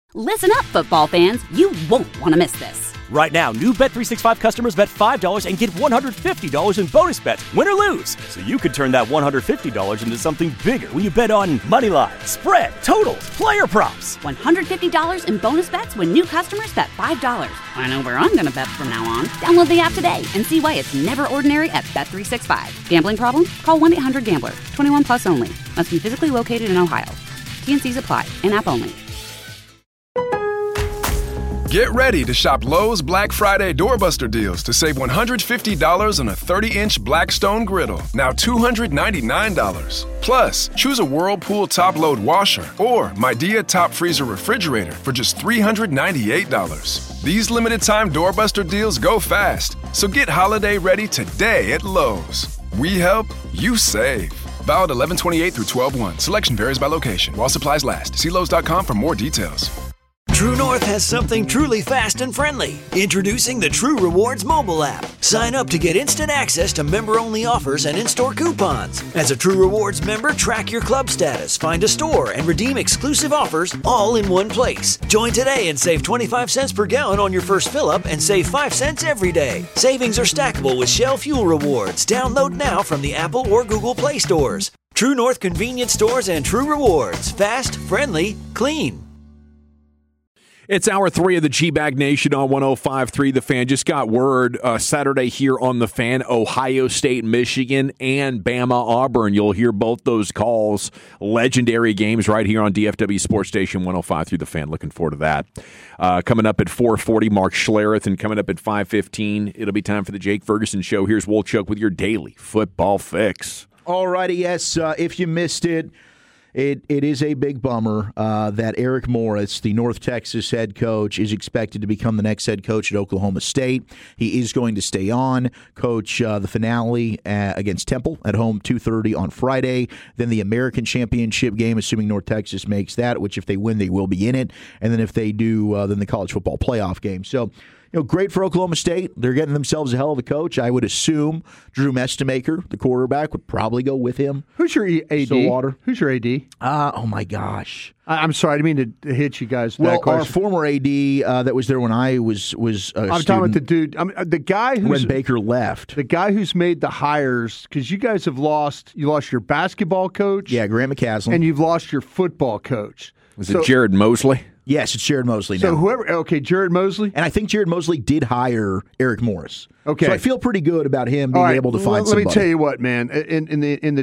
Listen up, football fans. You won't want to miss this. Right now, new Bet365 customers bet $5 and get $150 in bonus bets, win or lose. So you could turn that $150 into something bigger when you bet on money line, spread, totals, player props. $150 in bonus bets when new customers bet $5. I know where I'm going to bet from now on. Download the app today and see why it's never ordinary at Bet365. Gambling problem? Call 1-800-GAMBLER. 21 plus only. Must be physically located in Ohio. T&Cs apply. In-app only. Get ready to shop Lowe's Black Friday Doorbuster deals to save $150 on a 30-inch Blackstone griddle, now $299. Plus, choose a Whirlpool top-load washer or Midea top freezer refrigerator for just $398. These limited-time Doorbuster deals go fast, so get holiday ready today at Lowe's. We help, you save. Valid 11/28 through 12/1. Selection varies by location. While supplies last. See Lowe's.com for more details. True North has something truly fast and friendly. Introducing the True Rewards mobile app. Sign up to get instant access to member-only offers and in-store coupons. As a True Rewards member, track your club status, find a store, and redeem exclusive offers all in one place. Join today and save 25 cents per gallon on your first fill-up and save 5 cents every day. Savings are stackable with Shell Fuel Rewards. Download now from the Apple or Google Play stores. True North convenience stores and True Rewards. Fast, friendly, clean. It's hour 3 of the G-Bag Nation on 105.3 The Fan. Just got word Saturday here on The Fan, Ohio State, Michigan, and Bama, Auburn. You'll hear both those calls. Legendary games right here on DFW Sports Station 105.3 The Fan. Looking forward to that. Coming up at 4:40, Mark Schlereth, and coming up at 5:15, it'll be time for the Jake Ferguson Show. Here's Wolchuk with your daily football fix. All righty, yes. If you missed it, it is a big bummer that Eric Morris, the North Texas head coach, is expected to become the next head coach at Oklahoma State. He is going to stay on, coach the finale against Temple at home 2:30 on Friday. Then the American Championship game, assuming North Texas makes that, which if they win, they will be in it. And then if they do, then the college football playoff game. So, great for Oklahoma State. They're getting themselves a hell of a coach. I would assume Drew Mestemaker, the quarterback, would probably go with him. Who's your AD? Stillwater. Who's your AD? Oh, my gosh. I'm sorry. I didn't mean to hit you guys with that question. Our former AD that was there when I was a student. I'm talking about the dude. The guy who's when Baker left. The guy who's made the hires, because you guys have lost. You lost your basketball coach. Yeah, Grant McCaslin. And you've lost your football coach. Was it Jared Mosley? Yes, it's Jared Mosley now. So Jared Mosley? And I think Jared Mosley did hire Eric Morris. Okay. So I feel pretty good about him being able to find somebody. Let me tell you what, man. In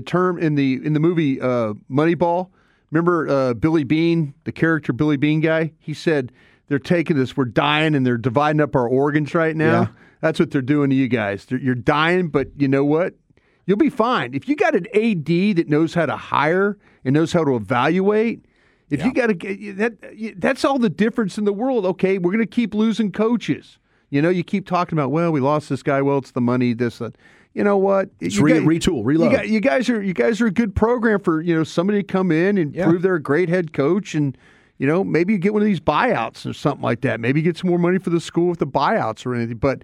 the movie Moneyball, remember Billy Bean, the character Billy Bean guy? He said they're taking this, we're dying, and they're dividing up our organs right now. Yeah. That's what they're doing to you guys. You're dying, but you know what? You'll be fine. If you got an AD that knows how to hire and knows how to evaluate, if you got to that's all the difference in the world. Okay, we're going to keep losing coaches. You keep talking about, well, we lost this guy. Well, it's the money. This, you know what? It's retool, reload. You guys are a good program for somebody to come in and prove they're a great head coach, and maybe you get one of these buyouts or something like that. Maybe you get some more money for the school with the buyouts or anything. But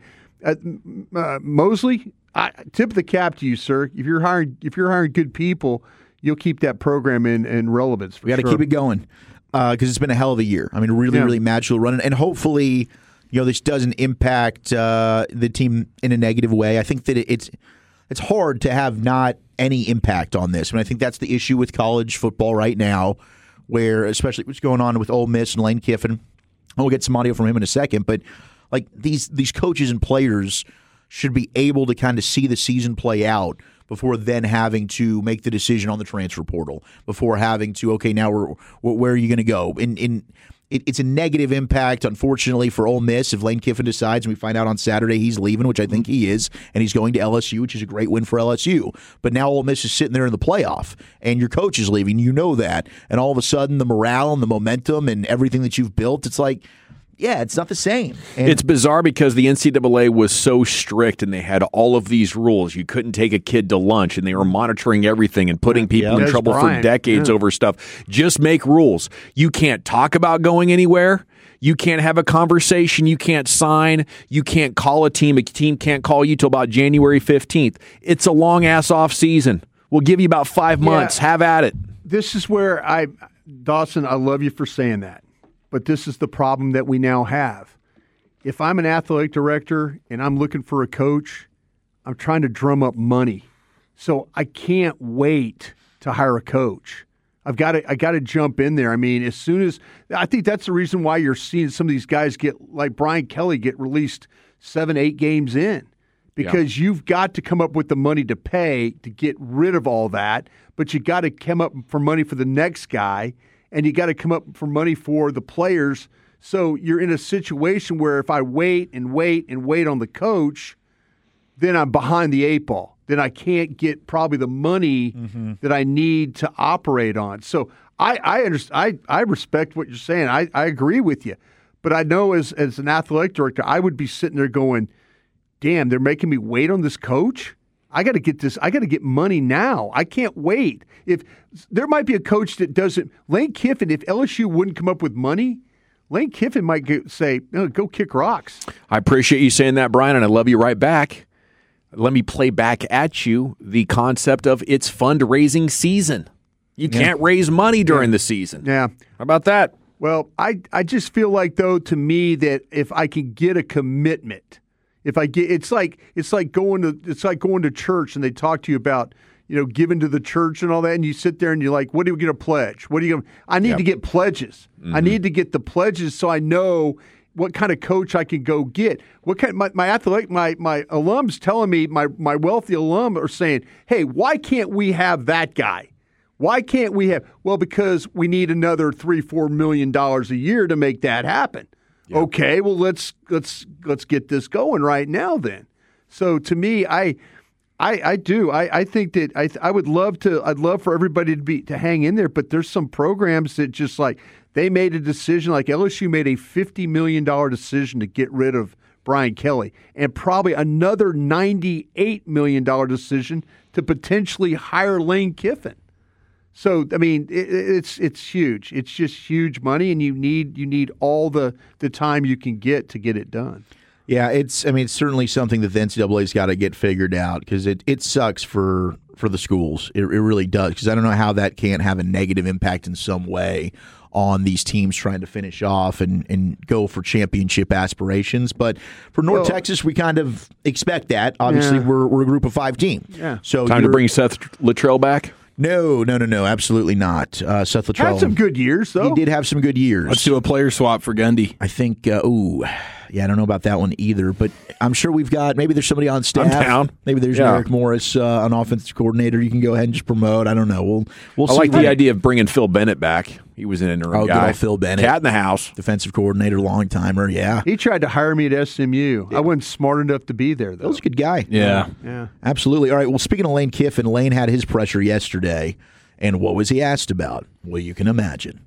Mosley, tip of the cap to you, sir. If you're hiring good people, you'll keep that program in relevance. We got to keep it going because it's been a hell of a year. I mean, really magical running, and hopefully, this doesn't impact the team in a negative way. I think that it's hard to have not any impact on this. I mean, I think that's the issue with college football right now, where especially what's going on with Ole Miss and Lane Kiffin. We'll get some audio from him in a second, but like these coaches and players should be able to kind of see the season play out before then having to make the decision on the transfer portal, before having to, okay, now where are you going to go? It's a negative impact, unfortunately, for Ole Miss if Lane Kiffin decides and we find out on Saturday he's leaving, which I think he is, and he's going to LSU, which is a great win for LSU. But now Ole Miss is sitting there in the playoff, and your coach is leaving. You know that. And all of a sudden, the morale and the momentum and everything that you've built, it's like, yeah, it's not the same. And it's bizarre because the NCAA was so strict and they had all of these rules. You couldn't take a kid to lunch and they were monitoring everything and putting people in trouble for decades over stuff. Just make rules. You can't talk about going anywhere. You can't have a conversation. You can't sign. You can't call a team. A team can't call you till about January 15th. It's a long-ass off season. We'll give you about 5 months. Have at it. This is where Dawson, I love you for saying that. but this is the problem that we now have. If I'm an athletic director and I'm looking for a coach, I'm trying to drum up money. So I can't wait to hire a coach. I got to jump in there. I mean, as soon as I think that's the reason why you're seeing some of these guys get, like Brian Kelly, get released 7-8 games in, because you've got to come up with the money to pay to get rid of all that. But you got to come up for money for the next guy, and you got to come up for money for the players. So you're in a situation where if I wait and wait and wait on the coach, then I'm behind the 8 ball. Then I can't get probably the money that I need to operate on. So I understand. I respect what you're saying. I agree with you. But I know as an athletic director, I would be sitting there going, damn, they're making me wait on this coach? I got to get this. I got to get money now. I can't wait. If there might be a coach that doesn't – Lane Kiffin, if LSU wouldn't come up with money – Lane Kiffin might say, no, go kick rocks. I appreciate you saying that, Brian, and I love you right back. Let me play back at you the concept of it's fundraising season. You can't raise money during the season. Yeah. How about that? Well, I just feel like, though, to me, that if I can get a commitment, if I get it's like going to church and they talk to you about, giving to the church and all that, and you sit there and you're like, what do we get a pledge? What do you? I need to get pledges. I need to get the pledges so I know what kind of coach I can go get. What kind? My alums telling me, my wealthy alum are saying, hey, why can't we have that guy? Why can't we have? Well, because we need another $3-4 million a year to make that happen. Yeah. Okay, well let's get this going right now then. So to me, I do. I think that I would love to. I'd love for everybody to hang in there. But there's some programs that just like they made a decision. Like LSU made a $50 million decision to get rid of Brian Kelly, and probably another $98 million decision to potentially hire Lane Kiffin. So I mean, it's huge. It's just huge money, and you need all the time you can get to get it done. Yeah, it's certainly something that the NCAA's got to get figured out, because it sucks for the schools. It really does, because I don't know how that can't have a negative impact in some way on these teams trying to finish off and go for championship aspirations. But for North Texas, we kind of expect that. Obviously, we're a group of 5 team. Yeah. So time to bring Seth Littrell back? No, absolutely not. Seth Littrell had some good years, though. He did have some good years. Let's do a player swap for Gundy. I think, I don't know about that one either, but I'm sure maybe there's somebody on staff. I'm down. Maybe there's Eric Morris, an offensive coordinator. You can go ahead and just promote. I don't know. We'll see. I like the idea of bringing Phil Bennett back. He was an interim guy. Good old Phil Bennett. Cat in the house. Defensive coordinator, long timer, yeah. He tried to hire me at SMU. I wasn't smart enough to be there, though. That was a good guy. Yeah. Absolutely. All right, well, speaking of Lane Kiffin, Lane had his pressure yesterday, and what was he asked about? Well, you can imagine.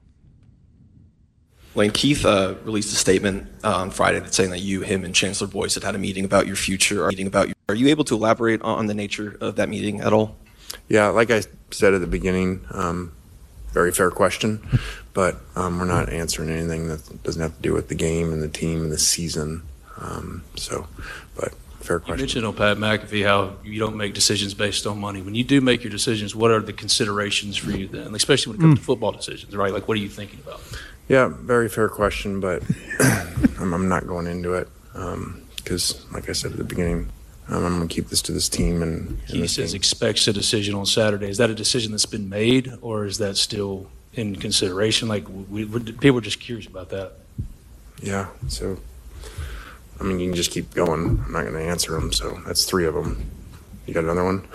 Lane, Keith released a statement on Friday saying that you, him, and Chancellor Boyce had a meeting about your future. Are you able to elaborate on the nature of that meeting at all? Yeah, like I said at the beginning, very fair question, but we're not answering anything that doesn't have to do with the game and the team and the season. But fair question. You mentioned on Pat McAfee how you don't make decisions based on money. When you do make your decisions, what are the considerations for you then, especially when it comes to football decisions, right? Like, what are you thinking about? Yeah, very fair question, but I'm not going into it because, like I said at the beginning, I'm going to keep this to this team. And he says expects a decision on Saturday. Is that a decision that's been made, or is that still in consideration? Like, people are just curious about that. Yeah, so, you can just keep going. I'm not going to answer them, so that's 3 of them. You got another one?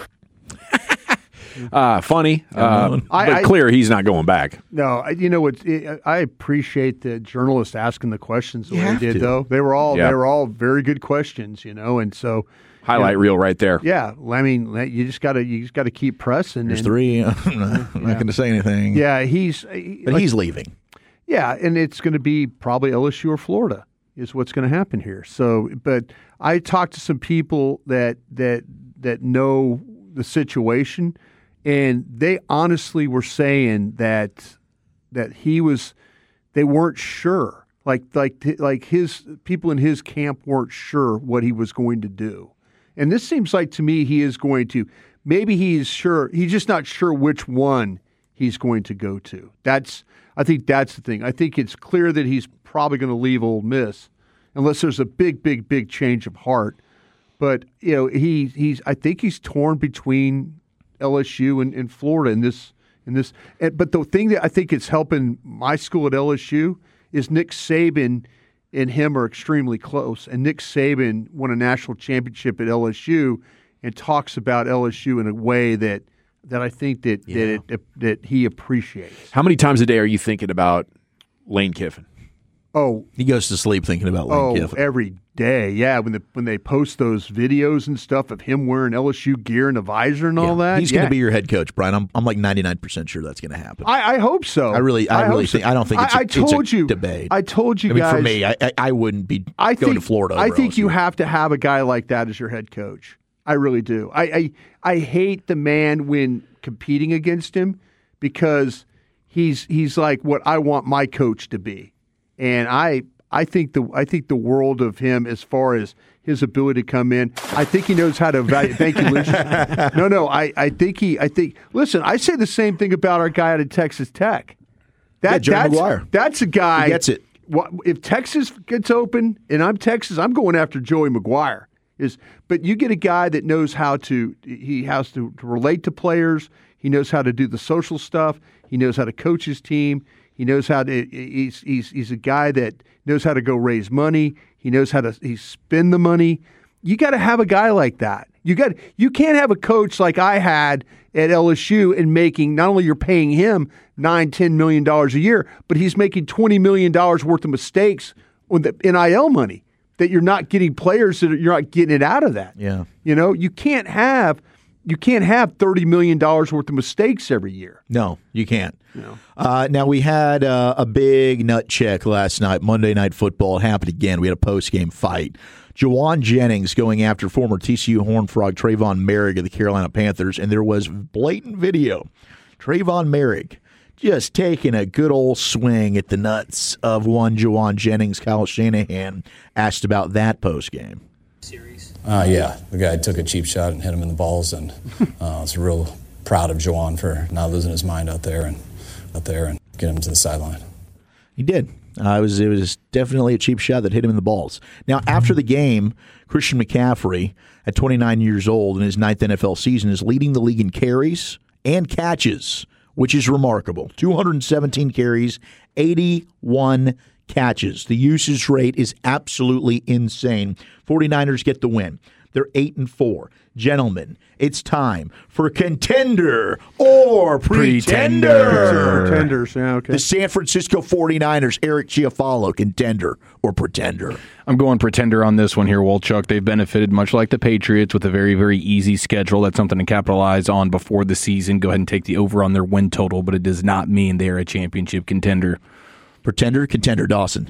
Funny, but clear he's not going back. No, I appreciate the journalist asking the questions the way he did, though. They were all very good questions, and so highlight reel right there. Yeah, I mean, you just got to keep pressing. There's 3. I'm not going to say anything. Yeah, he's leaving. Yeah, and it's going to be probably LSU or Florida is what's going to happen here. So, but I talked to some people that know the situation. And they honestly were saying that they weren't sure. Like his people in his camp weren't sure what he was going to do. And this seems like to me he is going to. Maybe he is sure. He's just not sure which one he's going to go to. I think that's the thing. I think it's clear that he's probably going to leave Ole Miss unless there's a big, big, big change of heart. But I think he's torn between LSU and Florida in this. But the thing that I think is helping my school at LSU is Nick Saban and him are extremely close. And Nick Saban won a national championship at LSU and talks about LSU in a way that I think that he appreciates. How many times a day are you thinking about Lane Kiffin? Oh, he goes to sleep thinking about Lane Kiffin. Every day. Yeah, when they post those videos and stuff of him wearing LSU gear and a visor and all that. He's going to be your head coach, Brian. I'm like 99% sure that's going to happen. I hope so. I really think. I don't think it's a debate. I told you guys. For me, I wouldn't be going to Florida. I think you have to have a guy like that as your head coach. I really do. I hate the man when competing against him because he's like what I want my coach to be. And I think the world of him as far as his ability to come in. I think he knows how to evaluate. Thank you, Lucius. No. I think. Listen, I say the same thing about our guy out of Texas Tech. Joey McGuire. That's a guy. He gets it. If Texas gets open and I'm Texas, I'm going after Joey McGuire. But you get a guy that knows how to. He has to relate to players. He knows how to do the social stuff. He knows how to coach his team. He knows how to. He's a guy that knows how to go raise money. He knows how to spend the money. You got to have a guy like that. You can't have a coach like I had at LSU and making not only you're paying him $9-10 million a year, but he's making $20 million worth of mistakes on the NIL money that you're not getting players that you're not getting it out of that. Yeah, you can't have $30 million worth of mistakes every year. No, you can't. No. Now, we had a big nut check last night, Monday Night Football. It happened again. We had a post-game fight. Juwan Jennings going after former TCU Horned Frog Trayvon Merrick of the Carolina Panthers, and there was blatant video. Trayvon Merrick just taking a good old swing at the nuts of one Juwan Jennings. Kyle Shanahan asked about that post-game. Yeah, the guy took a cheap shot and hit him in the balls, and I was real proud of Juwan for not losing his mind out there and get him to the sideline. He did. It was definitely a cheap shot that hit him in the balls. Now, after the game, Christian McCaffrey, at 29 years old in his 9th NFL season, is leading the league in carries and catches, which is remarkable. 217 carries, 81 catches. The usage rate is absolutely insane. 49ers get the win. They're 8-4. Gentlemen, it's time for Contender or Pretender. Pretenders, yeah, okay. The San Francisco 49ers, Eric Chiafalo, Contender or Pretender? I'm going Pretender on this one here, Wolchuk. They've benefited, much like the Patriots, with a very, very easy schedule. That's something to capitalize on before the season. Go ahead and take the over on their win total, but it does not mean they're a championship contender. Pretender, Contender, Dawson.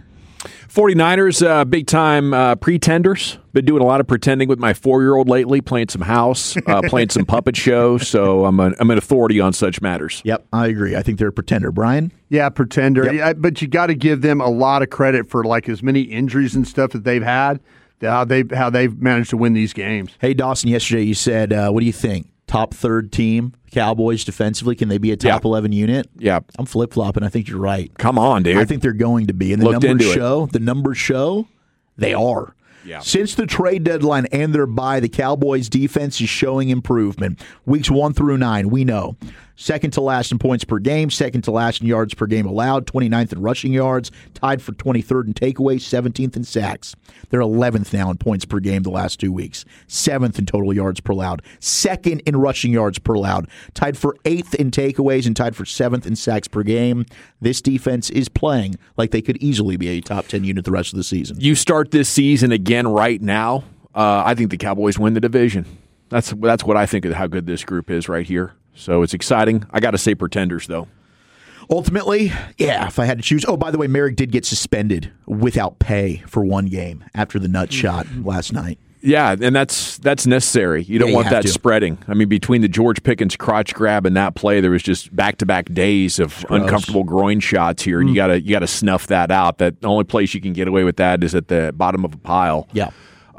49ers, big-time pretenders. Been doing a lot of pretending with my 4-year-old lately, playing some house, playing some puppet show, so I'm an authority on such matters. Yep, I agree. I think they're a pretender. Brian? Yeah, pretender. Yep. Yeah, but you got to give them a lot of credit for like as many injuries and stuff that they've had, how they've managed to win these games. Hey, Dawson, yesterday you said, what do you think? Top third team, Cowboys defensively, can they be a top 11 unit? Yeah. I'm flip-flopping. I think you're right. Come on, dude. I think they're going to be. And the numbers show they are. Yeah. Since the trade deadline and their bye, the Cowboys' defense is showing improvement. Weeks 1 through 9, we know. Second to last in points per game, second to last in yards per game allowed, 29th in rushing yards, tied for 23rd in takeaways, 17th in sacks. They're 11th now in points per game the last 2 weeks, 7th in total yards per allowed, second in rushing yards per allowed, tied for 8th in takeaways and tied for 7th in sacks per game. This defense is playing like they could easily be a top 10 unit the rest of the season. You start this season again right now, I think the Cowboys win the division. That's what I think of how good this group is right here. So it's exciting. I got to say pretenders, though. Ultimately, yeah, if I had to choose. Oh, by the way, Merrick did get suspended without pay for one game after the nut shot last night. Yeah, and that's necessary. You don't want that spreading. I mean, between the George Pickens crotch grab and that play, there was just back-to-back days of uncomfortable groin shots here, and you gotta snuff that out. That the only place you can get away with that is at the bottom of a pile. Yeah.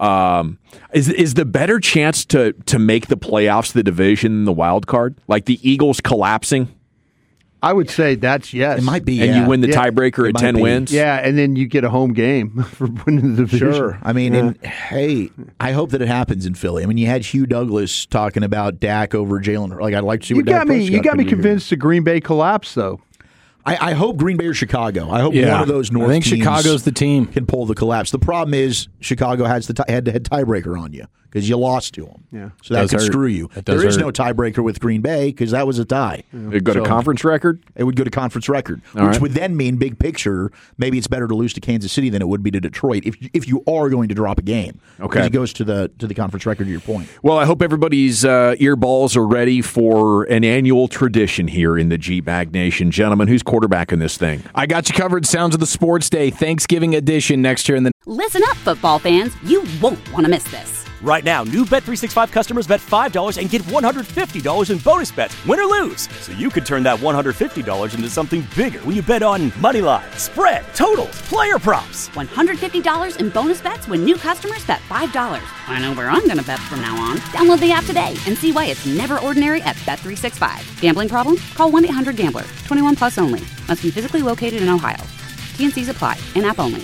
Is the better chance to make the playoffs the division the wild card? Like the Eagles collapsing? I would say that's yes. It might be, And yeah. you win the Yeah. tiebreaker It at might 10 be. wins? Yeah, and then you get a home game for winning the division. Sure. I mean, and, hey, I hope that it happens in Philly. I mean, you had Hugh Douglas talking about Dak over Jalen. Like, I'd like to see You what Dak got me. Prescott You got can me do here. convinced the Green Bay collapse, though. I hope Green Bay or Chicago. I hope Yeah. one of those North I think teams Chicago's the team. can pull the collapse. The problem is Chicago has the head-to-head tiebreaker on you because you lost to them. Yeah. So that Does could hurt. screw you. That does There is hurt. no tiebreaker with Green Bay because that was a tie. It'd go to conference record? It would go to conference record, All which right. would then mean big picture. Maybe it's better to lose to Kansas City than it would be to Detroit if you are going to drop a game. Okay. Because it goes to the conference record. To your point. Well, I hope everybody's earballs are ready for an annual tradition here in the G-Bag Nation. Gentlemen, who's quarterbacking this thing? I got you covered. Sounds of the Sports Day Thanksgiving edition next year in the Listen up, football fans. You won't want to miss this. Right now, new Bet365 customers bet $5 and get $150 in bonus bets, win or lose. So you could turn that $150 into something bigger when you bet on money line, spread, totals, player props. $150 in bonus bets when new customers bet $5. I know where I'm going to bet from now on. Download the app today and see why it's never ordinary at Bet365. Gambling problem? Call 1-800-GAMBLER. 21 plus only. Must be physically located in Ohio. T&Cs apply. In-app only.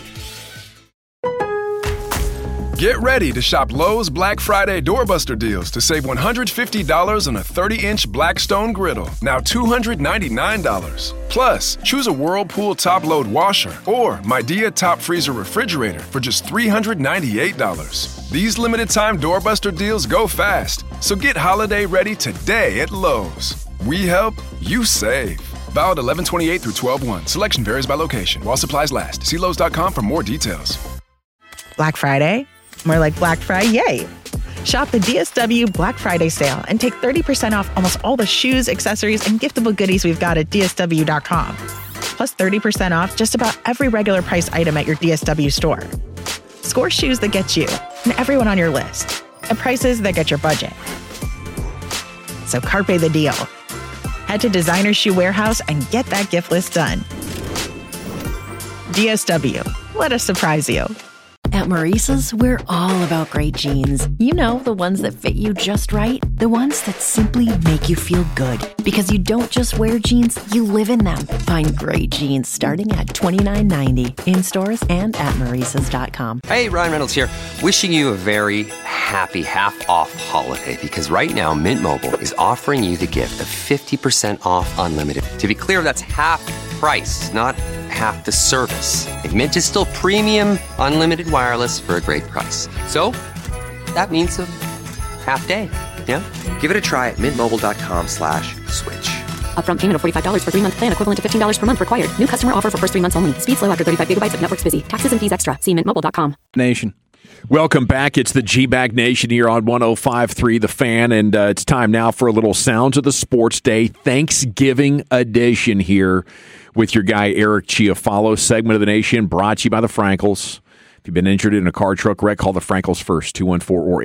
Get ready to shop Lowe's Black Friday doorbuster deals to save $150 on a 30-inch Blackstone griddle, now $299. Plus, choose a Whirlpool top-load washer or Midea top freezer refrigerator for just $398. These limited-time doorbuster deals go fast, so get holiday ready today at Lowe's. We help, you save. Valid 11/28 through 12/1. Selection varies by location. While supplies last. See Lowe's.com for more details. Black Friday? More like Black Friday. Shop the DSW Black Friday sale and take 30% off almost all the shoes, accessories, and giftable goodies we've got at DSW.com. Plus 30% off just about every regular price item at your DSW store. Score shoes that get you and everyone on your list at prices that get your budget. So carpe the deal. Head to Designer Shoe Warehouse and get that gift list done. DSW. Let us surprise you. At Maurice's, we're all about great jeans. You know, the ones that fit you just right. The ones that simply make you feel good. Because you don't just wear jeans, you live in them. Find great jeans starting at $29.90 in stores and at Maurice's.com. Hey, Ryan Reynolds here. Wishing you a very happy half-off holiday. Because right now, Mint Mobile is offering you the gift of 50% off unlimited. To be clear, that's half price, not half the service. And Mint is still premium, unlimited wireless for a great price. So, that means a half day, yeah? Give it a try at mintmobile.com/switch. Upfront payment of $45 for 3-month plan, equivalent to $15 per month required. New customer offer for first 3 months only. Speed slow after 35 gigabytes if network's busy. Taxes and fees extra. See mintmobile.com. nation. Welcome back. It's the G-Bag Nation here on 105.3 The Fan, and it's time now for a little Sounds of the Sports Day Thanksgiving edition here with your guy Eric Chiafalo. Segment of the Nation brought to you by the Frankels. If you've been injured in a car, truck wreck, call the Frankels first, 214 or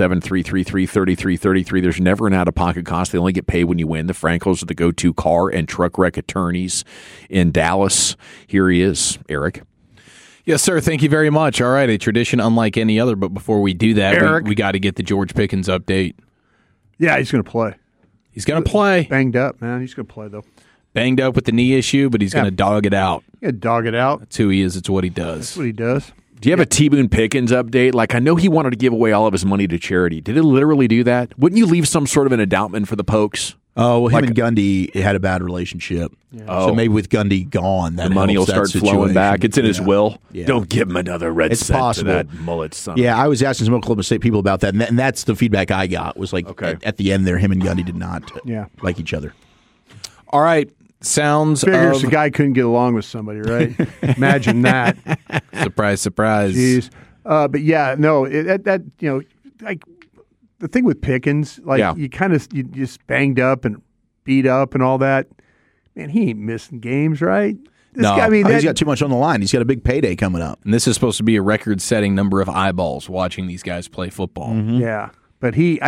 817-333-3333. There's never an out-of-pocket cost. They only get paid when you win. The Frankels are the go-to car and truck wreck attorneys in Dallas. Here he is, Eric. Yes, sir. Thank you very much. All right, a tradition unlike any other, but before we do that, Eric. we got to get the George Pickens update. Yeah, he's going to play. He's going to play. Banged up, man. He's going to play, though. Banged up with the knee issue, but he's going to dog it out. Yeah, dog it out. That's who he is. It's what he does. That's what he does. Do you have a T-Boone Pickens update? Like, I know he wanted to give away all of his money to charity. Did it literally do that? Wouldn't you leave some sort of an endowment for the Pokes? Oh, well, him and Gundy had a bad relationship. Yeah. So maybe with Gundy gone, that the money will start flowing back. It's in his will. Yeah. Don't give him another red It's cent possible. to that mullet son. Yeah, I was asking some Oklahoma State people about that, and that's the feedback I got. Was like at the end there, him and Gundy did not like each other. All right. Sounds Figures of... the guy couldn't get along with somebody, right? Imagine that. Surprise, surprise. Jeez. But yeah, no, that you know, like the thing with Pickens, like you just banged up and beat up and all that. Man, he ain't missing games, right? This No, guy, I mean, he's got too much on the line. He's got a big payday coming up. And this is supposed to be a record-setting number of eyeballs watching these guys play football. Yeah, but he's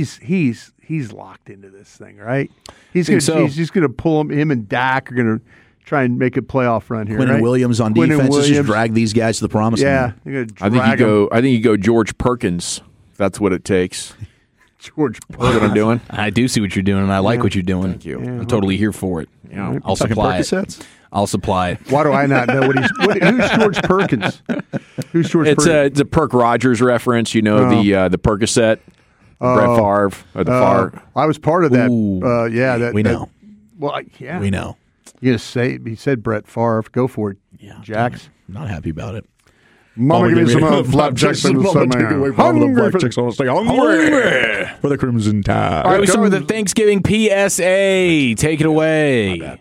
locked into this thing, right? He's Think gonna, so. he's just going to pull him and Dak are going to try and make a playoff run here. Quinn right? Williams on Quinnen defense. Let's just Williams. drag these guys to the promised Yeah, land. they're gonna I think drag him. you go George Perkins. That's what it takes. George That's what I'm doing. I do see what you're doing, and I like what you're doing. Thank you. I'm totally here for it. Yeah. I'll supply it. Percocets? I'll supply it. Why do I not know who's George Perkins? Who's George It's Perkins? it's a Perk Rogers reference. You know, the Percocet, Brett Favre, or the Favre. I was part of that. Ooh. We know. Yeah. We know. You just say he said Brett Favre. Go for it, Jax. Not happy about it. Mama, give me some flapjacks and some hungry. Hungry for the Crimson Tide. All right, we start with the Thanksgiving PSA. Take it away.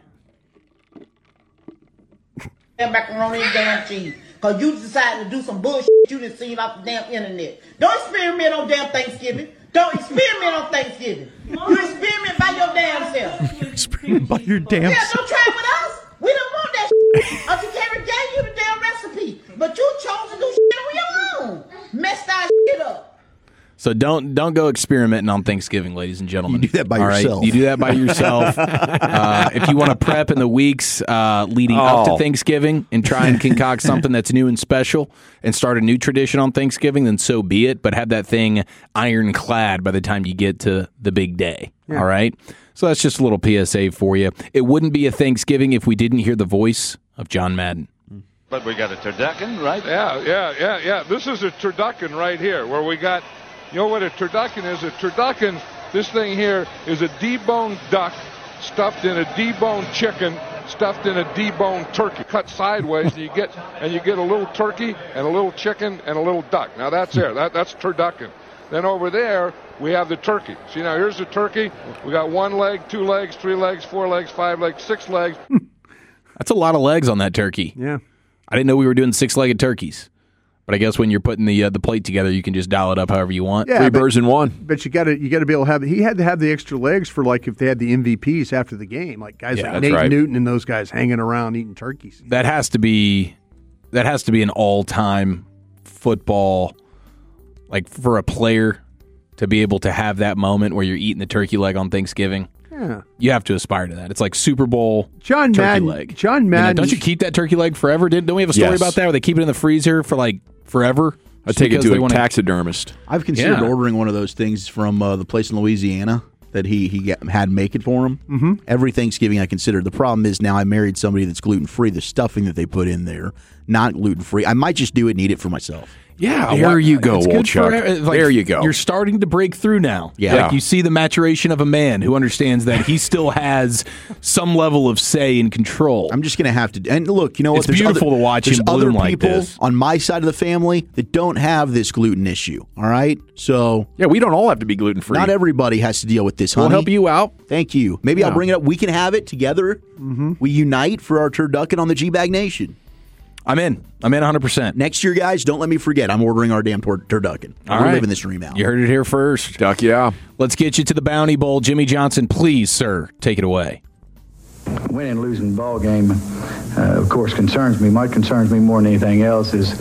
Damn macaroni and damn cheese. Because you decided to do some bullshit you done seen off the damn internet. Don't experiment on damn Thanksgiving. Don't experiment on Thanksgiving. You experiment by your damn self. Experiment by your damn Yeah, self. don't try it with us. We don't want that shit. Uncle Terry gave you the damn recipe. But you chose to do shit on your own. Messed our shit up. So don't go experimenting on Thanksgiving, ladies and gentlemen. You do that by All right? yourself. You do that by yourself. If you want to prep in the weeks leading up to Thanksgiving and try and concoct something that's new and special and start a new tradition on Thanksgiving, then so be it. But have that thing ironclad by the time you get to the big day. Yeah. All right? So that's just a little PSA for you. It wouldn't be a Thanksgiving if we didn't hear the voice of John Madden. But we got a turducken, right? Yeah. This is a turducken right here, where we got, you know what a turducken is? A turducken, this thing here, is a deboned duck stuffed in a deboned chicken, stuffed in a deboned turkey, cut sideways, and you get a little turkey and a little chicken and a little duck. Now that's there. That's turducken. Then over there, we have the turkey. See, now here's the turkey. We got 1 leg, 2 legs, 3 legs, 4 legs, 5 legs, 6 legs. That's a lot of legs on that turkey. Yeah. I didn't know we were doing 6-legged turkeys. But I guess when you're putting the plate together, you can just dial it up however you want. Yeah, 3 birds in one. But you got to be able to have. He had to have the extra legs for like if they had the MVPs after the game, like guys like Nate Newton and those guys hanging around eating turkeys. That has to be an all-time football, like for a player to be able to have that moment where you're eating the turkey leg on Thanksgiving. Yeah. You have to aspire to that. It's like Super Bowl John turkey Madden, leg. John Madden. Don't you keep that turkey leg forever? Don't we have a story Yes. about that where they keep it in the freezer for like forever? I take it to a taxidermist. I've considered ordering one of those things from the place in Louisiana that he had make it for him. Mm-hmm. Every Thanksgiving I consider. The problem is now I married somebody that's gluten-free. The stuffing that they put in there, not gluten-free. I might just do it and eat it for myself. Yeah, There you go, it's good Wolchuk. for- There you go. You're starting to break through now. Yeah. Like you see the maturation of a man who understands that he still has some level of say and control. I'm just going to have to. And look, you know what? It's beautiful to watch there's him other bloom like people this. on my side of the family that don't have this gluten issue. All right, so Yeah, we don't all have to be gluten free. not everybody has to deal with this. We'll honey. help you out. Thank you. Maybe I'll Yeah. bring it up. We can have it together. Mm-hmm. We unite for our turducken on the G-Bag Nation. I'm in 100%. Next year, guys, don't let me forget. I'm ordering our damn turducken. All We're right. living this dream out. You heard it here first. Duck, yeah. Let's get you to the Bounty Bowl. Jimmy Johnson, please, sir, take it away. Winning and losing the ball game, of course, concerns me. What concerns me more than anything else is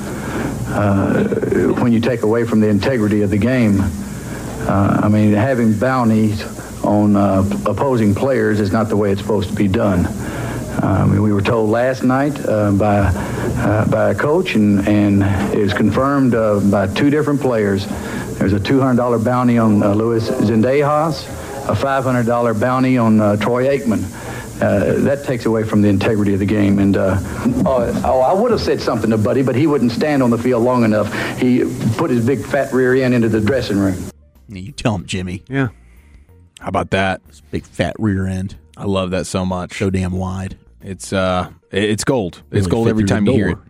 when you take away from the integrity of the game. I mean, having bounties on opposing players is not the way it's supposed to be done. We were told last night by a coach, and it was confirmed by 2 different players. There's a $200 bounty on Luis Zendejas, a $500 bounty on Troy Aikman. That takes away from the integrity of the game. And I would have said something to Buddy, but he wouldn't stand on the field long enough. He put his big fat rear end into the dressing room. You tell him, Jimmy. Yeah. How about that? Big fat rear end. I love that so much. So damn wide. It's gold. It's Really gold fit every through time the you hear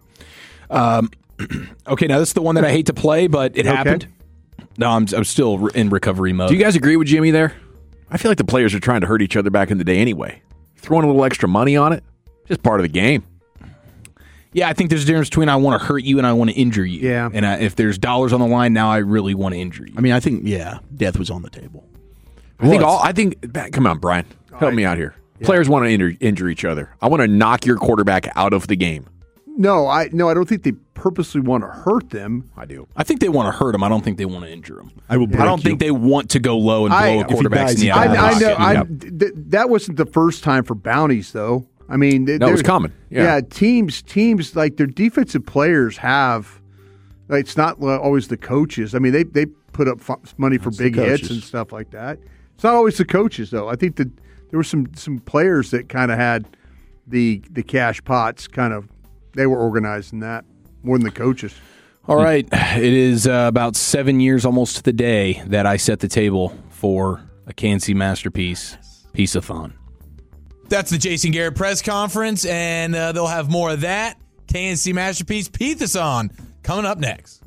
it. Okay, now this is the one that I hate to play, but it happened. No, I'm still in recovery mode. Do you guys agree with Jimmy there? I feel like the players are trying to hurt each other back in the day anyway. Throwing a little extra money on it, just part of the game. Yeah, I think there's a difference between I want to hurt you and I want to injure you. Yeah. And if there's dollars on the line, now I really want to injure you. I mean, I think, death was on the table. I think. Come on, Brian, help me out here. Players want to injure each other. I want to knock your quarterback out of the game. No, I don't think they purposely want to hurt them. I do. I think they want to hurt him. I don't think they want to injure him. I don't think they want to go low and blow a quarterback's knee out. I know. That wasn't the first time for bounties, though. I mean, that was common. Yeah. Teams like their defensive players have. Like, it's not always the coaches. I mean, they put up money for big hits and stuff like that. It's not always the coaches, though. I think that there were some players that kind of had the cash pots they were organized in that more than the coaches. All right. It is about 7 years almost to the day that I set the table for a KNC Masterpiece Piece-a-thon. That's the Jason Garrett press conference, and they'll have more of that. KNC Masterpiece Piece-a-thon coming up next.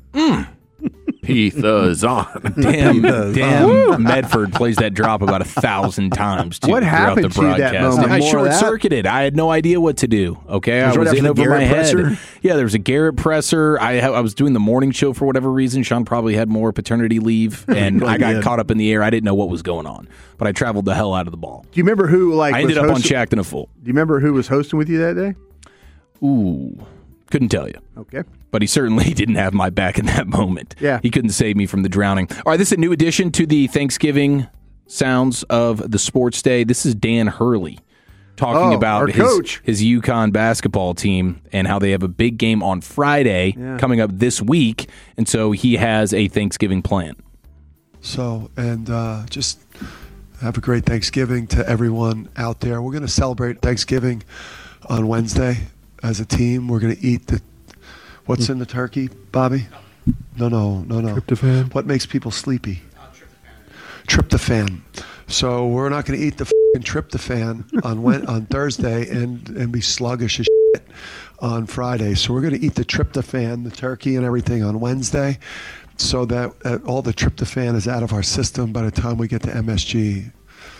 Piece-a-thon. Damn Medford plays that drop about 1,000 times too, what happened throughout the broadcast. To you that moment? I short-circuited. I had no idea what to do. Okay, I was right in over my head. Presser? Yeah, there was a Garrett presser. I was doing the morning show for whatever reason. Sean probably had more paternity leave, and I got caught up in the air. I didn't know what was going on, but I traveled the hell out of the ball. Do you remember who I ended up on Shacked in a Fool. Do you remember who was hosting with you that day? Ooh, couldn't tell you. Okay. But he certainly didn't have my back in that moment. Yeah. He couldn't save me from the drowning. All right, this is a new addition to the Thanksgiving sounds of the sports day. This is Dan Hurley talking about his UConn basketball team and how they have a big game on Friday coming up this week. And so he has a Thanksgiving plan. So, and just have a great Thanksgiving to everyone out there. We're going to celebrate Thanksgiving on Wednesday as a team. We're going to eat what's in the turkey, Bobby? No. Tryptophan. What makes people sleepy? Tryptophan. So we're not going to eat the f***ing tryptophan on Thursday and be sluggish as shit on Friday. So we're going to eat the tryptophan, the turkey and everything on Wednesday, so that all the tryptophan is out of our system by the time we get to MSG.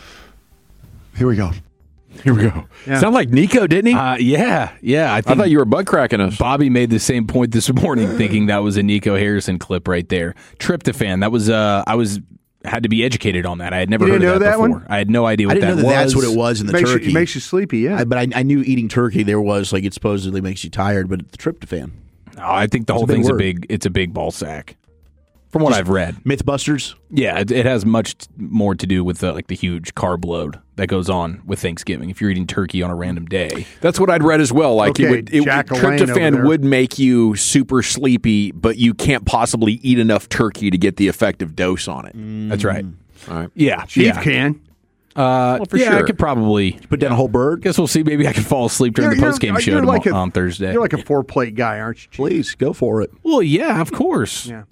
Here we go. Yeah. Sound like Nico, didn't he? Yeah. I thought you were butt cracking us. Bobby made the same point this morning, thinking that was a Nico Harrison clip right there. Tryptophan. That was had to be educated on that. I had never heard of that before. One? I had no idea what that was. I didn't know that's what it was in the turkey. It makes you sleepy, yeah. But I knew eating turkey there was it supposedly makes you tired, but the tryptophan. No, I think the whole thing's a big ball sack. From what I've read. Mythbusters? Yeah, it has much more to do with the huge carb load that goes on with Thanksgiving if you're eating turkey on a random day. That's what I'd read as well. Tryptophan would make you super sleepy, but you can't possibly eat enough turkey to get the effective dose on it. That's right. All right. Yeah. Chief can. For sure. I could probably put down a whole bird. Guess we'll see. Maybe I can fall asleep during the postgame show on Thursday. You're like a 4-plate guy, aren't you, Chief? Please, go for it. Well, yeah, of course. Yeah.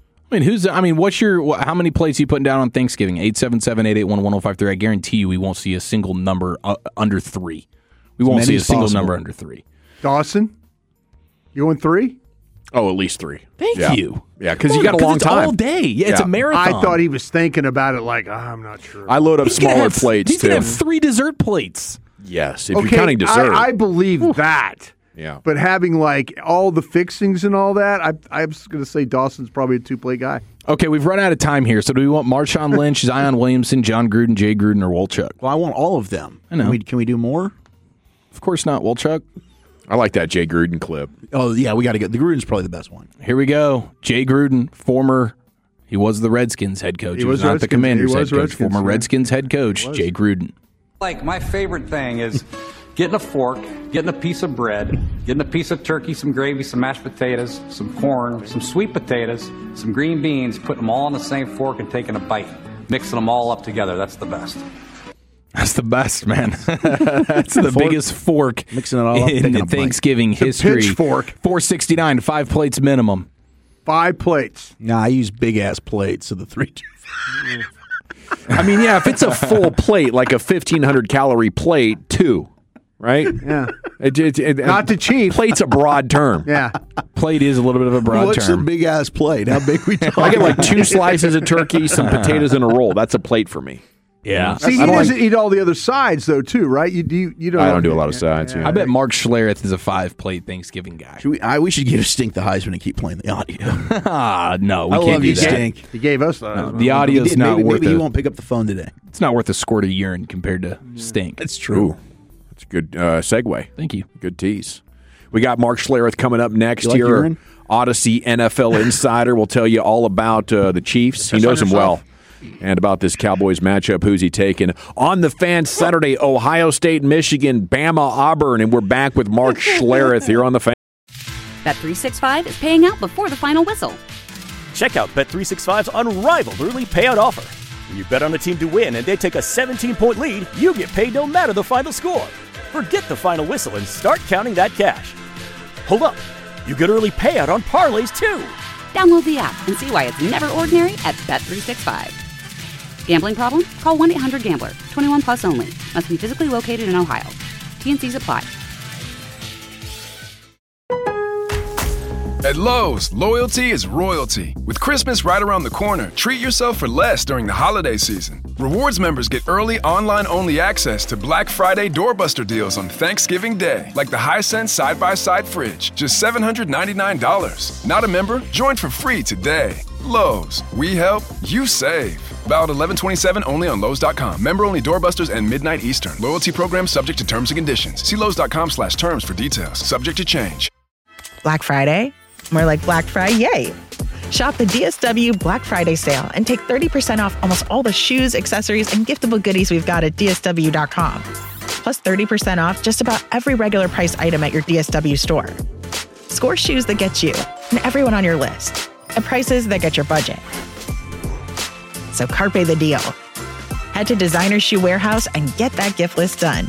How many plates are you putting down on Thanksgiving? 877-881-1053. I guarantee you we won't see a single number under 3. We won't see a single number under 3. Dawson, you on 3? Oh, at least 3. Thank you. Yeah, because you got a long it's time. all day. Yeah, it's a marathon. I thought he was thinking about it I'm not sure. I load up smaller plates, he's too. He's going to have 3 dessert plates. Yes, if you're counting dessert. I believe that. Yeah. But having all the fixings and all that, I was going to say Dawson's probably a 2-plate guy. Okay, we've run out of time here. So do we want Marshawn Lynch, Zion Williamson, John Gruden, Jay Gruden, or Wolchuk? Well, I want all of them. I know. Can we do more? Of course not. Wolchuk? I like that Jay Gruden clip. Oh, yeah, we got to get the Gruden's probably the best one. Here we go. Jay Gruden, he was the Redskins head coach. He was not the Commanders head coach. Former Redskins head coach, Jay Gruden. My favorite thing is getting a fork, getting a piece of bread, getting a piece of turkey, some gravy, some mashed potatoes, some corn, some sweet potatoes, some green beans, putting them all on the same fork and taking a bite, mixing them all up together. That's the best. That's the best, man. That's the biggest fork mixing it all up in Thanksgiving history. Pitchfork. $4.69, 5 plates minimum. 5 plates. Nah, I use big ass plates, so the 3. I mean, yeah, if it's a full plate, like a 1,500 calorie plate, 2. Right? Yeah. Not the Chief. Plate's a broad term. Yeah. Plate is a little bit of a broad What's term. a big ass plate? How big we talking? I get like 2 slices of turkey, some potatoes, and a roll. That's a plate for me. Yeah. See, he doesn't eat all the other sides, though, too, right? You don't. I don't do a lot of sides. Yeah. I bet Mark Schlereth is a 5-plate Thanksgiving guy. We should give Stink the Heisman and keep playing the audio. No, we can't do that. Stink. He gave us the No, the audio's not worth it. Maybe he won't pick up the phone today. It's not worth a squirt of urine compared to Stink. That's true. Ooh, that's a good segue. Thank you. Good tease. We got Mark Schlereth coming up next You like here. urine? Odyssey NFL Insider will tell you all about the Chiefs. He knows them well. And about this Cowboys matchup, who's he taking? On the Fan Saturday, Ohio State, Michigan, Bama, Auburn, and we're back with Mark Schlereth here on the Fan. Bet365 is paying out before the final whistle. Check out Bet365's unrivaled early payout offer. When you bet on a team to win and they take a 17-point lead, you get paid no matter the final score. Forget the final whistle and start counting that cash. Hold up. You get early payout on parlays, too. Download the app and see why it's never ordinary at Bet365. Gambling problem? Call 1-800-GAMBLER. 21 plus only. Must be physically located in Ohio. T&Cs apply. At Lowe's, loyalty is royalty. With Christmas right around the corner, treat yourself for less during the holiday season. Rewards members get early online-only access to Black Friday doorbuster deals on Thanksgiving Day, like the Hisense side-by-side fridge, just $799. Not a member? Join for free today. Lowe's, we help, you save. Valid 11/27 only on Lowe's.com. Member-only doorbusters and midnight Eastern. Loyalty program subject to terms and conditions. See Lowe's.com/terms for details. Subject to change. Black Friday? More like Black Friday, yay! Shop the DSW Black Friday sale and take 30% off almost all the shoes, accessories, and giftable goodies we've got at DSW.com. Plus 30% off just about every regular price item at your DSW store. Score shoes that get you and everyone on your list at prices that get your budget. So carpe the deal. Head to Designer Shoe Warehouse and get that gift list done.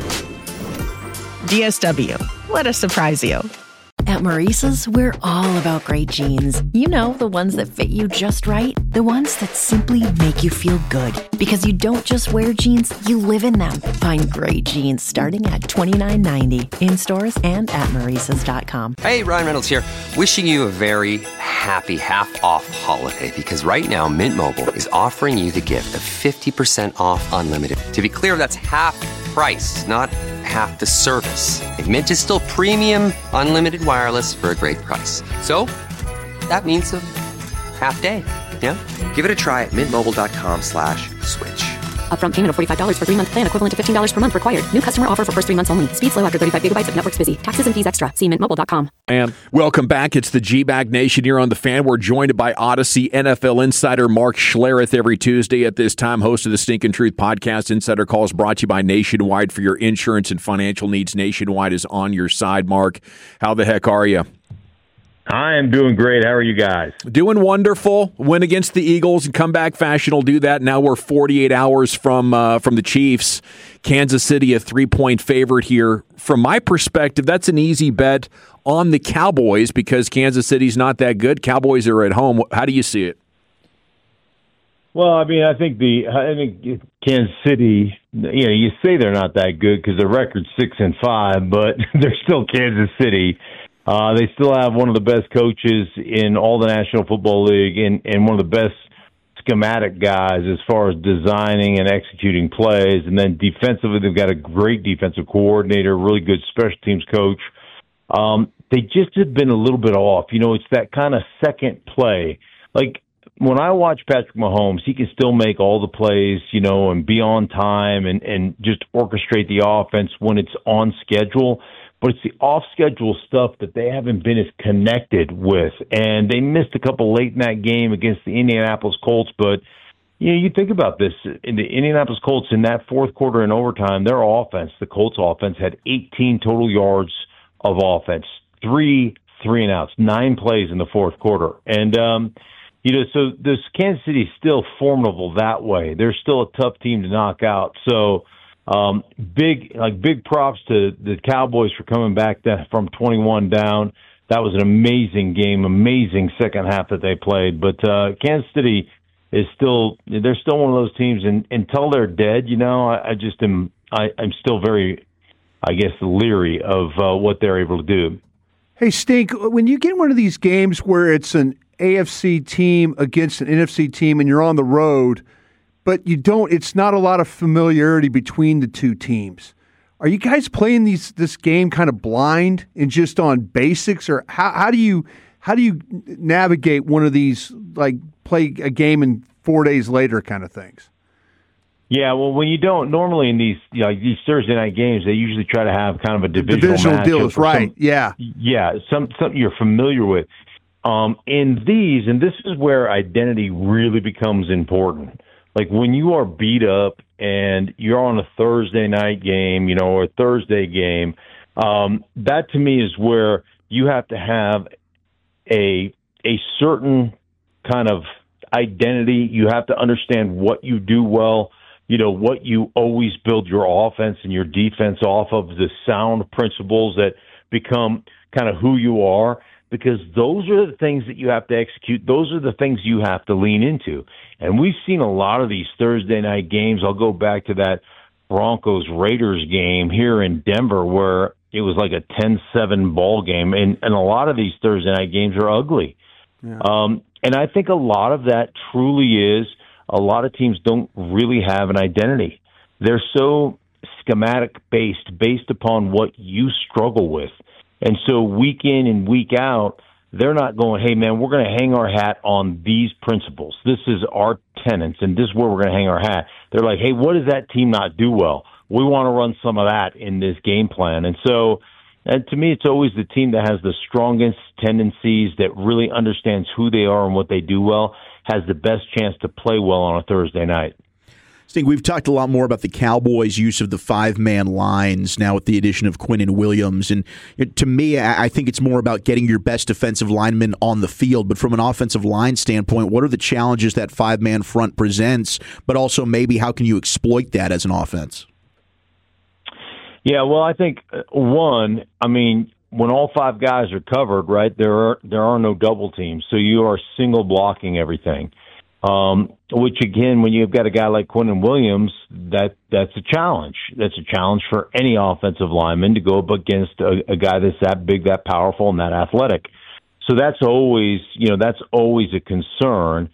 DSW, let us surprise you. At Maurice's, we're all about great jeans. You know, the ones that fit you just right. The ones that simply make you feel good. Because you don't just wear jeans, you live in them. Find great jeans starting at $29.90 in stores and at Maurice's.com. Hey, Ryan Reynolds here. Wishing you a very happy half-off holiday. Because right now, Mint Mobile is offering you the gift of 50% off unlimited. To be clear, that's half price, not half the service. And Mint is still premium unlimited wireless for a great price. So that means a half day. Yeah? Give it a try at mintmobile.com/switch. Upfront payment of $45 for 3-month plan, equivalent to $15 per month required. New customer offer for first 3 months only. Speed slow after 35 gigabytes if network's busy. Taxes and fees extra. See mintmobile.com. And welcome back. It's the G-Bag Nation here on The Fan. We're joined by Odyssey NFL insider Mark Schlereth every Tuesday at this time, host of the Stinkin' Truth podcast. Insider Calls brought to you by Nationwide. For your insurance and financial needs, Nationwide is on your side. Mark, how the heck are you? I am doing great. How are you guys? Doing wonderful. Win against the Eagles in comeback fashion will do that. Now we're 48 hours from the Chiefs. Kansas City a 3-point favorite here. From my perspective, that's an easy bet on the Cowboys because Kansas City's not that good. Cowboys are at home. How do you see it? Well, I mean, I think Kansas City. You say they're not that good because their record's 6-5, but they're still Kansas City. They still have one of the best coaches in all the National Football League and one of the best schematic guys as far as designing and executing plays. And then defensively, they've got a great defensive coordinator, really good special teams coach. They just have been a little bit off. It's that kind of second play. Like when I watch Patrick Mahomes, he can still make all the plays, and be on time and just orchestrate the offense when it's on schedule. But it's the off-schedule stuff that they haven't been as connected with. And they missed a couple late in that game against the Indianapolis Colts. But, you think about this. In the Indianapolis Colts, in that fourth quarter in overtime, their offense, the Colts offense, had 18 total yards of offense, 3 3-and-outs, 9 plays in the fourth quarter. And, so this Kansas City is still formidable that way. They're still a tough team to knock out. So, big props to the Cowboys for coming back from 21 down. That was an amazing game, amazing second half that they played. But Kansas City is they're still one of those teams, and until they're dead, I'm still very, leery of what they're able to do. Hey, Stink, when you get one of these games where it's an AFC team against an NFC team and you're on the road, but it's not a lot of familiarity between the two teams. Are you guys playing this game kind of blind and just on basics, or how do you navigate one of these, like play a game and 4 days later kind of things? Yeah, well, when you don't normally in these Thursday night games, they usually try to have kind of a divisional deals, right? Yeah, something you're familiar with. In these, and this is where identity really becomes important. Like when you are beat up and you're on a Thursday night game, or a Thursday game, that to me is where you have to have a certain kind of identity. You have to understand what you do well, what you always build your offense and your defense off of, the sound principles that become kind of who you are, because those are the things that you have to execute. Those are the things you have to lean into. And we've seen a lot of these Thursday night games. I'll go back to that Broncos-Raiders game here in Denver where it was like a 10-7 ball game, and a lot of these Thursday night games are ugly. Yeah. And I think a lot of that truly is a lot of teams don't really have an identity. They're so schematic-based, based upon what you struggle with. And so week in and week out, they're not going, hey, man, we're going to hang our hat on these principles. This is our tenets, and this is where we're going to hang our hat. They're like, hey, what does that team not do well? We want to run some of that in this game plan. And so, and to me, it's always the team that has the strongest tendencies, that really understands who they are and what they do well, has the best chance to play well on a Thursday night. Sting, we've talked a lot more about the Cowboys' use of the five-man lines now with the addition of Quinnen Williams. And to me, I think it's more about getting your best defensive linemen on the field. But from an offensive line standpoint, what are the challenges that five-man front presents? But also maybe how can you exploit that as an offense? Yeah, well, I think, when all five guys are covered, right, there are no double teams. So you are single blocking everything. Which again, when you've got a guy like Quinnen Williams, that's a challenge. That's a challenge for any offensive lineman to go up against a guy that's that big, that powerful, and that athletic. So that's always a concern.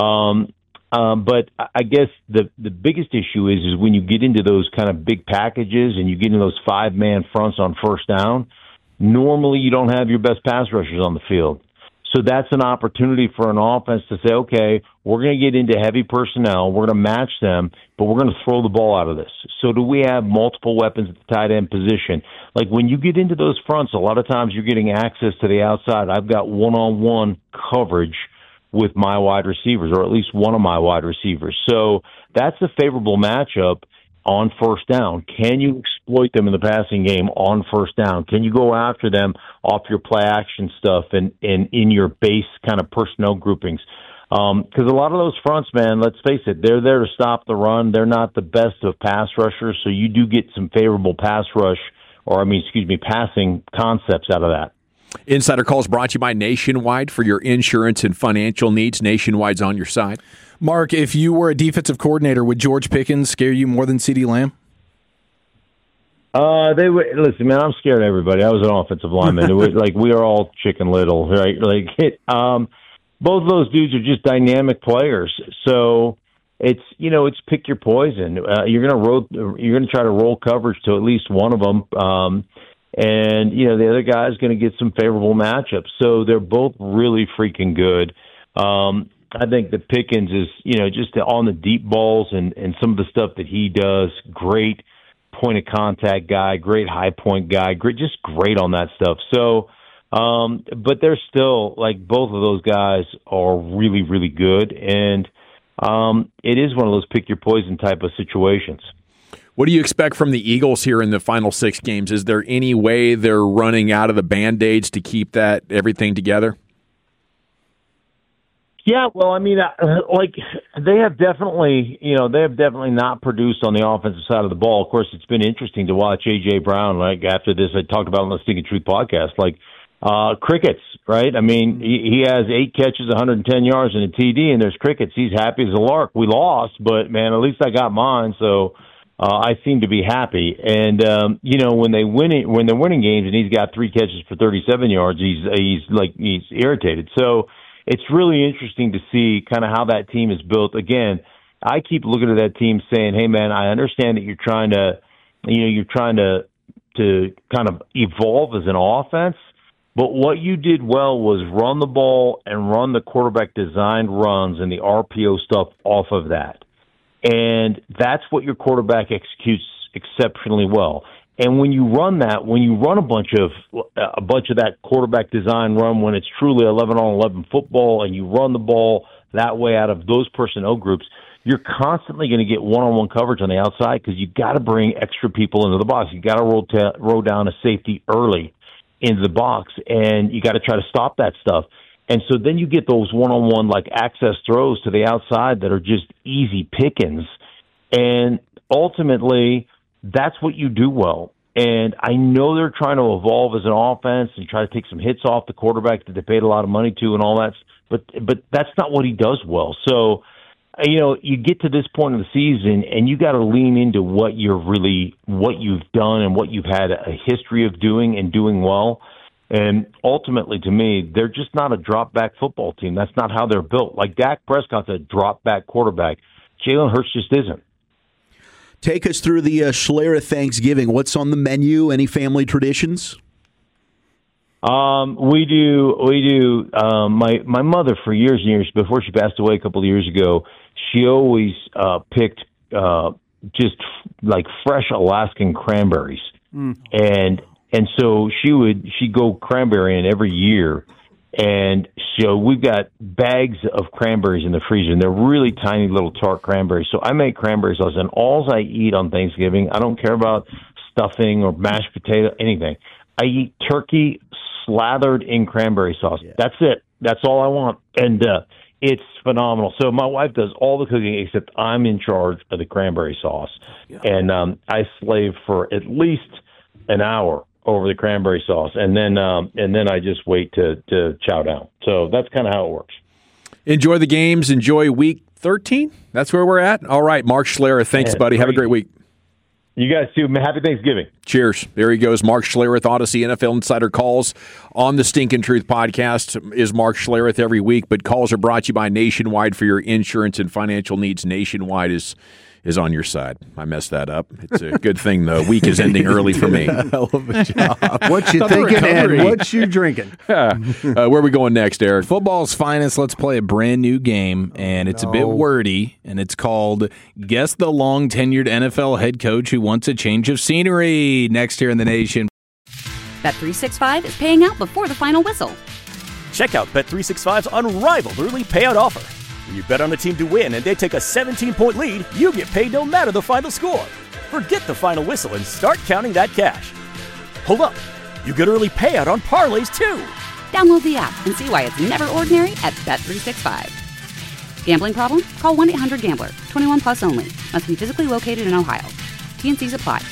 But I guess the biggest issue is when you get into those kind of big packages and you get into those five-man fronts on first down, normally you don't have your best pass rushers on the field. So that's an opportunity for an offense to say, okay, we're going to get into heavy personnel, we're going to match them, but we're going to throw the ball out of this. So do we have multiple weapons at the tight end position? Like when you get into those fronts, a lot of times you're getting access to the outside. I've got one-on-one coverage with my wide receivers, or at least one of my wide receivers. So that's a favorable matchup on first down. Can you exploit them in the passing game on first down? Can you go after them off your play action stuff and in your base kind of personnel groupings? Because a lot of those fronts, man, let's face it, they're there to stop the run. They're not the best of pass rushers, so you do get some favorable passing concepts out of that. Insider Calls brought to you by Nationwide. For your insurance and financial needs, Nationwide's on your side. Mark, if you were a defensive coordinator, would George Pickens scare you more than CeeDee Lamb? They would. Listen, man, I'm scared of everybody. I was an offensive lineman. It was like we are all Chicken Little, right? Both of those dudes are just dynamic players. So it's pick your poison. You're gonna try to roll coverage to at least one of them. And the other guy is going to get some favorable matchups. So they're both really freaking good. I think that Pickens is, just on the deep balls and some of the stuff that he does, great point of contact guy, great high point guy, just great on that stuff. So, but they're still, both of those guys are really, really good. And it is one of those pick your poison type of situations. What do you expect from the Eagles here in the final 6 games? Is there any way they're running out of the Band-Aids to keep everything together? Yeah, well, they have definitely not produced on the offensive side of the ball. Of course, it's been interesting to watch A.J. Brown, after this, I talked about on the Stinking Truth podcast, crickets, right? He has 8 catches, 110 yards, and a TD, and there's crickets. He's happy as a lark. We lost, but, man, at least I got mine, so I seem to be happy. And, when they're winning games and he's got 3 catches for 37 yards, he's irritated. So it's really interesting to see kind of how that team is built. Again, I keep looking at that team saying, hey, man, I understand that you're trying to kind of evolve as an offense, but what you did well was run the ball and run the quarterback designed runs and the RPO stuff off of that. And that's what your quarterback executes exceptionally well. And when you run a bunch of that quarterback design run, when it's truly 11-on-11 football, and you run the ball that way out of those personnel groups, you're constantly going to get one-on-one coverage on the outside because you've got to bring extra people into the box. You've got to roll down a safety early into the box, and you got to try to stop that stuff. And so then you get those one-on-one like access throws to the outside that are just easy pickings. And ultimately, that's what you do well. And I know they're trying to evolve as an offense and try to take some hits off the quarterback that they paid a lot of money to and all that. But that's not what he does well. So, you get to this point of the season and you got to lean into what you've done and what you've had a history of doing and doing well. And ultimately, to me, they're just not a drop-back football team. That's not how they're built. Like Dak Prescott's a drop-back quarterback. Jalen Hurts just isn't. Take us through the Schlereth Thanksgiving. What's on the menu? Any family traditions? We do. My mother, for years and years, before she passed away a couple of years ago, she always picked just like fresh Alaskan cranberries, and so she'd go cranberrying every year, and so we've got bags of cranberries in the freezer, and they're really tiny little tart cranberries. So I make cranberry sauce, and all I eat on Thanksgiving, I don't care about stuffing or mashed potato, anything. I eat turkey slathered in cranberry sauce. Yeah. That's it. That's all I want. And it's phenomenal. So my wife does all the cooking except I'm in charge of the cranberry sauce. Yeah. And I slave for at least an hour over the cranberry sauce. And then I just wait to chow down. So that's kind of how it works. Enjoy the games. Enjoy week 13. That's where we're at. All right, Mark Schlereth. Thanks, buddy. Have a great week. You guys too. Happy Thanksgiving. Cheers. There he goes. Mark Schlereth, Odyssey NFL Insider Calls on the Stinkin' Truth podcast is Mark Schlereth every week, but calls are brought to you by Nationwide for your insurance and financial needs. Nationwide is on your side. I messed that up. It's a good thing the week is ending early for me. Hell of a job. What you thinking and what you drinking? Where are we going next, Eric? Football's finest. Let's play a brand new game, and it's a bit wordy, and it's called Guess the Long-Tenured NFL Head Coach Who Wants a Change of Scenery. Next here in the nation. Bet365 is paying out before the final whistle. Check out Bet365's unrivaled early payout offer. When you bet on a team to win and they take a 17-point lead, you get paid no matter the final score. Forget the final whistle and start counting that cash. Hold up. You get early payout on parlays, too. Download the app and see why it's never ordinary at Bet365. Gambling problem? Call 1-800-GAMBLER. 21 plus only. Must be physically located in Ohio. T&Cs apply.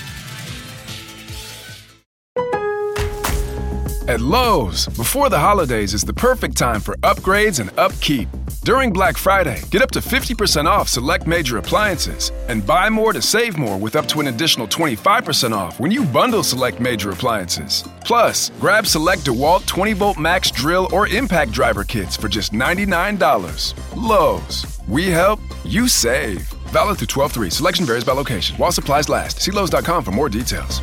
At Lowe's, before the holidays is the perfect time for upgrades and upkeep. During Black Friday, get up to 50% off select major appliances and buy more to save more with up to an additional 25% off when you bundle select major appliances. Plus, grab select DeWalt 20-volt max drill or impact driver kits for just $99. Lowe's. We help, you save. Valid through 12/3. Selection varies by location. While supplies last. See Lowe's.com for more details.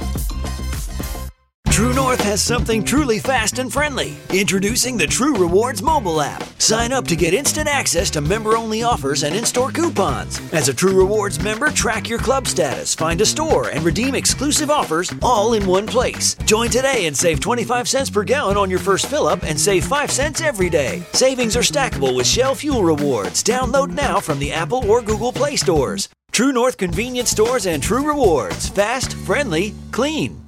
True North has something truly fast and friendly. Introducing the True Rewards mobile app. Sign up to get instant access to member-only offers and in-store coupons. As a True Rewards member, track your club status, find a store, and redeem exclusive offers all in one place. Join today and save 25 cents per gallon on your first fill-up and save 5 cents every day. Savings are stackable with Shell Fuel Rewards. Download now from the Apple or Google Play stores. True North convenience stores and True Rewards. Fast, friendly, clean.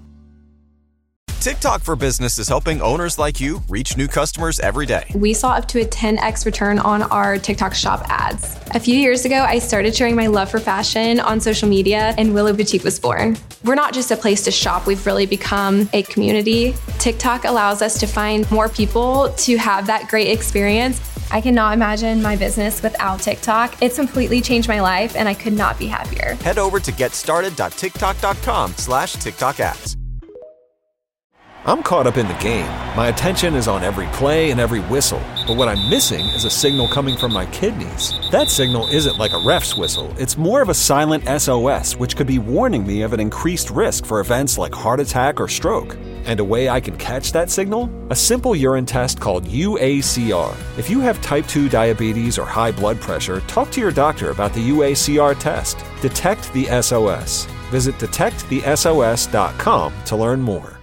TikTok for Business is helping owners like you reach new customers every day. We saw up to a 10x return on our TikTok shop ads. A few years ago, I started sharing my love for fashion on social media, and Willow Boutique was born. We're not just a place to shop, we've really become a community. TikTok allows us to find more people to have that great experience. I cannot imagine my business without TikTok. It's completely changed my life, and I could not be happier. Head over to getstarted.tiktok.com/TikTok ads. I'm caught up in the game. My attention is on every play and every whistle. But what I'm missing is a signal coming from my kidneys. That signal isn't like a ref's whistle. It's more of a silent SOS, which could be warning me of an increased risk for events like heart attack or stroke. And a way I can catch that signal? A simple urine test called UACR. If you have type 2 diabetes or high blood pressure, talk to your doctor about the UACR test. Detect the SOS. Visit detectthesos.com to learn more.